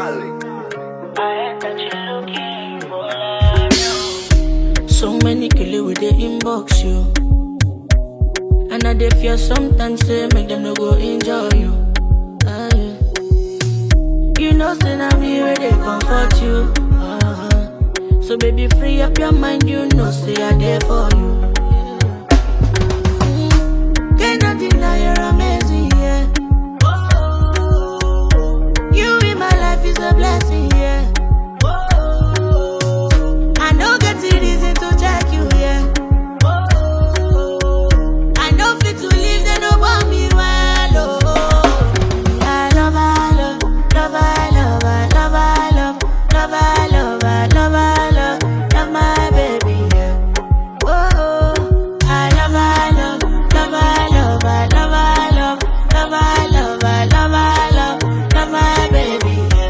So many killer with the inbox you. And I dey fear sometimes say make them no go enjoy you. Yeah. You know say na me where they comfort you. So baby free up your mind, you know say I there for you. Cannot deny you're amazing, yeah. You in my life is a blessing, yeah. I know get the reason to check you, yeah. I know fit to leave, they no want me well, oh. I love, I love, love, I love, I love, I love, love, I love, I love, I love, love my baby, yeah. Whoa, I love, I love, love, I love, I love, I love, love, I love, I love, I love, love my baby, yeah.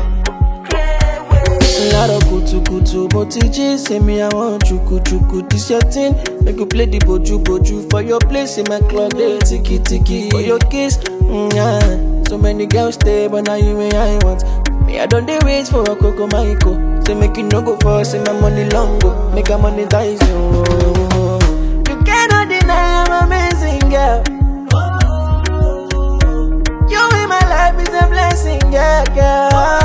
A lot of kutu motiji say me I want chuku this your thing. Make you play the boju for your place in my club. They tiki for your kiss. Yeah. So many girls stay, but now you me I want. Me I don't dey wait for a coco maiko. Say make you no go for say my money long go. Make I monetize you. You cannot deny I'm amazing girl. You in my life is a blessing, yeah, girl.